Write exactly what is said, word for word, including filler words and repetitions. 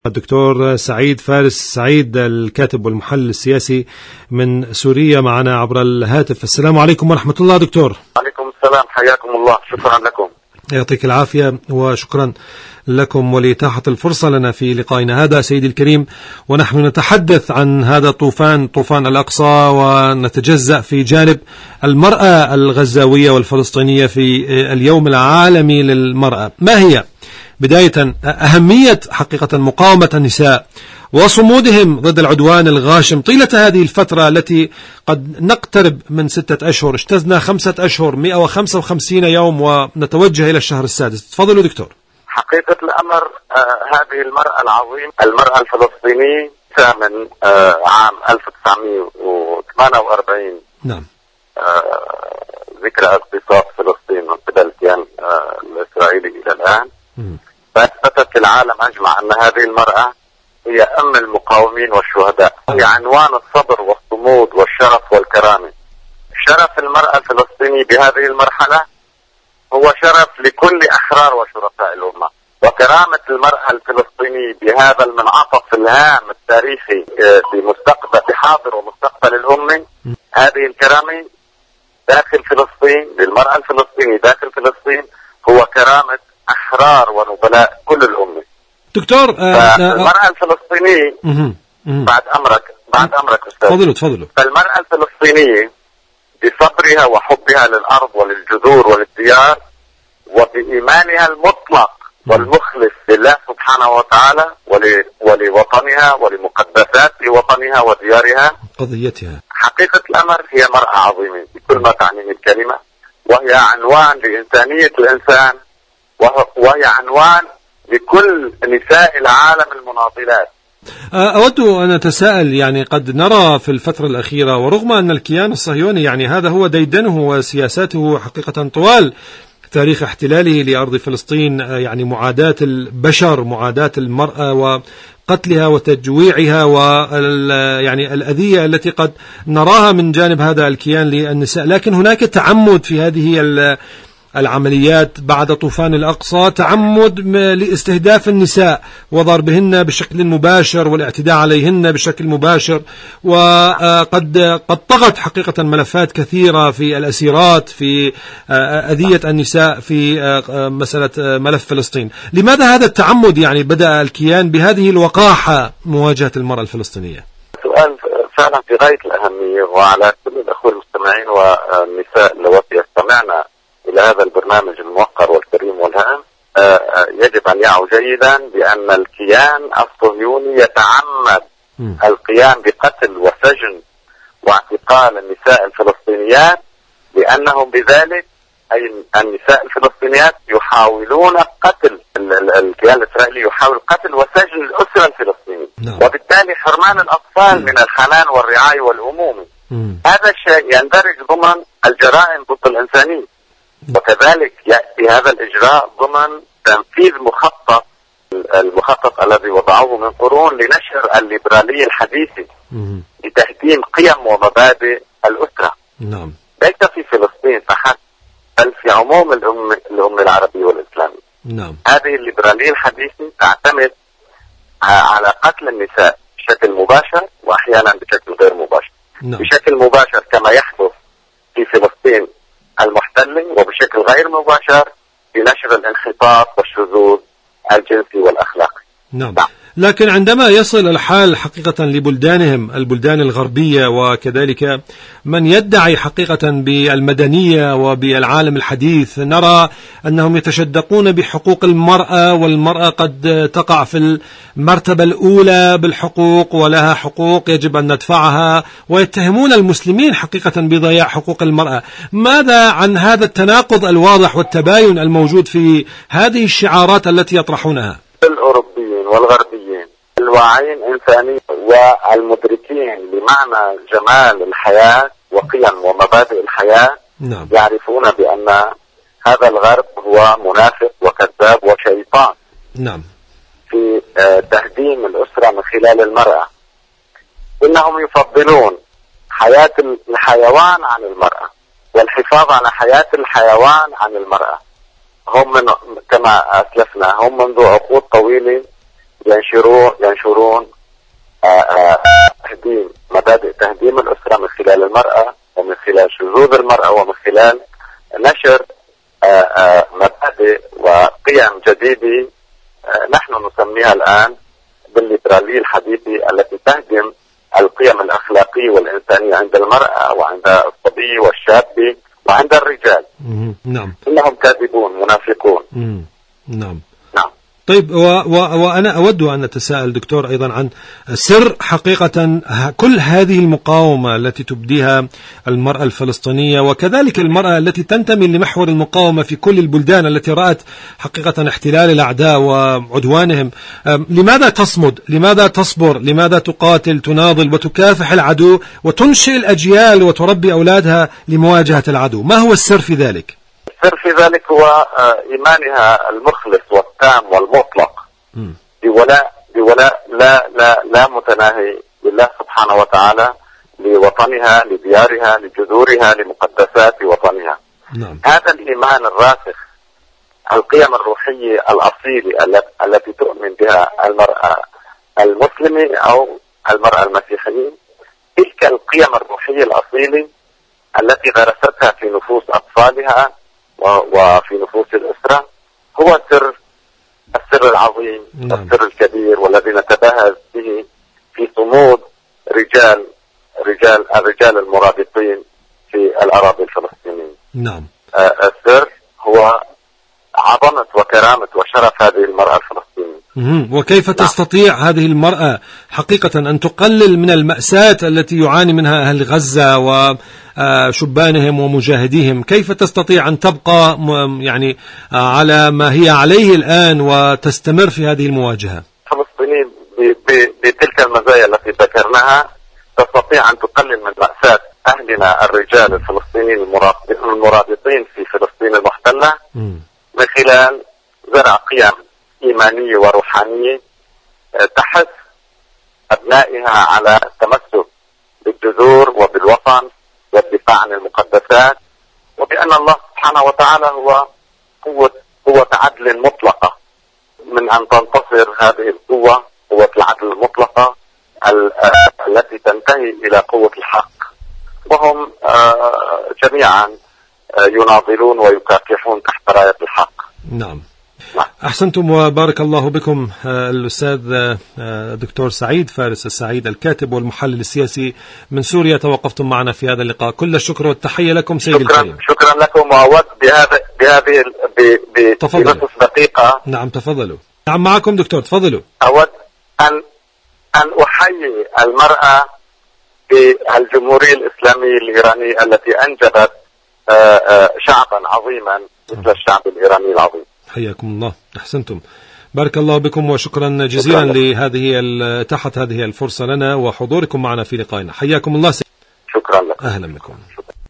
الدكتور سعيد فارس سعيد، الكاتب والمحلل السياسي من سوريا، معنا عبر الهاتف. السلام عليكم ورحمة الله دكتور. وعليكم السلام، حياكم الله، شكرا لكم. يعطيك العافية وشكرا لكم ولإتاحة الفرصة لنا في لقائنا هذا سيدي الكريم، ونحن نتحدث عن هذا الطوفان طوفان الأقصى، ونتجزأ في جانب المرأة الغزاوية والفلسطينية في اليوم العالمي للمرأة. ما هي بداية أهمية حقيقة مقاومة النساء وصمودهم ضد العدوان الغاشم طيلة هذه الفترة التي قد نقترب من ستة أشهر، اجتزنا خمسة أشهر، مئة وخمسة وخمسين يوم، ونتوجه إلى الشهر السادس. تفضلوا دكتور. حقيقة الأمر آه هذه المرأة العظيمة، المرأة الفلسطينية من آه عام ألف وتسعمئة وثمانية وأربعين، نعم، آه ذكرى اغتصاب فلسطين من قبل الكيان آه الإسرائيلي إلى الآن، فأثبتت العالم أجمع أن هذه المرأة هي أم المقاومين والشهداء، هي عنوان الصبر والصمود والشرف والكرامة. شرف المرأة الفلسطينية بهذه المرحلة هو شرف لكل أحرار وشرفاء الأمة، وكرامة المرأة الفلسطينية بهذا المنعطف الهام التاريخي بمستقبل بحاضر ومستقبل الأمة. هذه الكرامة داخل فلسطين للمرأة الفلسطينية داخل فلسطين هو كرامة أحرار ونبلاء كل الأمة. دكتور آه المرأة الفلسطينية مه. مه. بعد أمرك بعد أمرك أستاذ، تفضلوا تفضلوا. فالمرأة الفلسطينية بصبرها وحبها للأرض وللجذور وللديار وبإيمانها المطلق والمخلص لله سبحانه وتعالى ولوطنها ولمقدسات وطنها وديارها قضيتها، حقيقة الأمر هي مرأة عظيمة بكل ما تعنيه الكلمة، وهي عنوان لإنسانية الإنسان، وهي عنوان لكل نساء العالم المناضلات. أود أن أتساءل، يعني قد نرى في الفترة الأخيرة، ورغم أن الكيان الصهيوني يعني هذا هو ديدنه وسياساته حقيقة طوال تاريخ احتلاله لأرض فلسطين، يعني معاداة البشر، معاداة المرأة وقتلها وتجويعها ويعني الأذية التي قد نراها من جانب هذا الكيان للنساء، لكن هناك تعمد في هذه العمليات بعد طوفان الأقصى، تعمد لاستهداف النساء وضربهن بشكل مباشر والاعتداء عليهن بشكل مباشر، وقد قد طغت حقيقة ملفات كثيرة في الأسيرات، في أذية النساء، في مسألة ملف فلسطين. لماذا هذا التعمد؟ يعني بدأ الكيان بهذه الوقاحة مواجهة المرأة الفلسطينية. سؤال فعلا في غاية الأهمية، وعلى كل الأخوة المستمعين والنساء اللواتي يستمعنا إلى هذا البرنامج الموقر والكريم والهام، يجب أن يعوا جيدا بأن الكيان الصهيوني يتعمد م. القيام بقتل وسجن واعتقال النساء الفلسطينيات، لأنهم بذلك أي النساء الفلسطينيات يحاولون قتل الكيان الإسرائيلي، يحاول قتل وسجن الأسرة الفلسطينية، نعم. وبالتالي حرمان الأطفال م. من الحنان والرعاية والأمومة. م. هذا الشيء يندرج ضمن الجرائم ضد الإنسانية، وكذلك يأتي هذا الإجراء ضمن تنفيذ مخطط المخطط الذي وضعوه من قرون لنشر الليبرالية الحديثة لتهديم قيم ومبادئ الأسرة، نعم. ليس في فلسطين فحسب بل في عموم الأمة الأمة العربية والإسلامية، نعم. هذه الليبرالية الحديثة تعتمد على قتل النساء بشكل مباشر وأحيانا بشكل غير مباشر، نعم. بشكل مباشر كما يحدث في فلسطين المحتلة، وبشكل غير مباشر بنشر الانحطاط والشذوذ الجنسي والأخلاقي. نعم. لكن عندما يصل الحال حقيقة لبلدانهم، البلدان الغربية، وكذلك من يدعي حقيقة بالمدنية وبالعالم الحديث، نرى أنهم يتشدقون بحقوق المرأة، والمرأة قد تقع في المرتبة الأولى بالحقوق ولها حقوق يجب أن ندفعها، ويتهمون المسلمين حقيقة بضياع حقوق المرأة. ماذا عن هذا التناقض الواضح والتباين الموجود في هذه الشعارات التي يطرحونها؟ الأوروبيين والغربيين الواعين إنسانيا والمدركين لمعنى جمال الحياة وقيم ومبادئ الحياة، نعم. يعرفون بأن هذا الغرب هو منافق وكذاب وشيطان، نعم. في تهديم الأسرة من خلال المرأة. إنهم يفضلون حياة الحيوان عن المرأة والحفاظ على حياة الحيوان عن المرأة. هم من كما أسلفنا هم منذ عقود طويلة ينشرون ينشرون تهديم مبادئ تهديم الأسرة من خلال المرأة ومن خلال شذوذ المرأة ومن خلال نشر مبادئ وقيم جديدة نحن نسميها الآن بالليبرالية الحديثة التي تهدم القيم الأخلاقية والإنسانية عند المرأة وعند الصبي والشاب وعند الرجال. نعم. إنهم كاذبون منافقون. نعم. نعم. طيب و و وأنا أود أن أتساءل دكتور أيضا عن سر حقيقة كل هذه المقاومة التي تبديها المرأة الفلسطينية وكذلك المرأة التي تنتمي لمحور المقاومة في كل البلدان التي رأت حقيقة احتلال الأعداء وعدوانهم. لماذا تصمد؟ لماذا تصبر؟ لماذا تقاتل تناضل وتكافح العدو وتنشئ الأجيال وتربي أولادها لمواجهة العدو؟ ما هو السر في ذلك؟ السر في ذلك هو إيمانها المخلص والتام والمطلق بولاء بولاء لا لا لا متناهي لله سبحانه وتعالى، لوطنها، لديارها، لجذورها، لمقدسات وطنها. نعم. هذا الإيمان الراسخ، القيم الروحية الأصيلة التي تؤمن بها المرأة المسلمة أو المرأة المسيحية، تلك القيم الروحية الأصيلة التي غرستها في نفوس أطفالها وفي نفوس الأسرة هو سر السر العظيم. نعم. السر الكبير والذي نتباهى به في صمود رجال رجال الرجال المرابطين في الأراضي الفلسطينية. نعم. آه السر هو عظمة وكرامة وشرف هذه المرأة الفلسطينية. وكيف نعم. تستطيع هذه المرأة حقيقة أن تقلل من المأساة التي يعاني منها أهل غزة وشبانهم ومجاهديهم؟ كيف تستطيع أن تبقى يعني على ما هي عليه الآن وتستمر في هذه المواجهة؟ الفلسطينيين بتلك المزايا التي ذكرناها تستطيع أن تقلل من مأساة أهلنا الرجال الفلسطينيين المرابطين في فلسطين المحتلة من خلال زرع قيم إيمانية وروحانية تحث أبنائها على التمسك بالجذور وبالوطن والدفاع عن المقدسات، وبأن الله سبحانه وتعالى هو قوة قوة عدل مطلقة. من أن تنتصر هذه القوة قوة العدل المطلقة التي تنتهي إلى قوة الحق، وهم جميعا يناضلون ويكافحون تحت راية الحق. نعم. أحسنتم وبارك الله بكم. الأستاذ دكتور سعيد فارس السعيد الكاتب والمحلل السياسي من سوريا توقفتم معنا في هذا اللقاء. كل الشكر والتحية لكم سيدي الكريم. شكرا لكم. وأود بهذا بهذه بنصف دقيقة. نعم تفضلوا. نعم معكم دكتور تفضلوا. أود أن أن أحيي المرأة في الجمهورية الإسلامية الإيرانية التي أنجبت شعبا عظيما مثل الشعب الإيراني العظيم. حياكم الله. أحسنتم. بارك الله بكم وشكرا جزيلا لهذه تحت هذه الفرصة لنا وحضوركم معنا في لقائنا. حياكم الله. شكرا لك. أهلا بكم.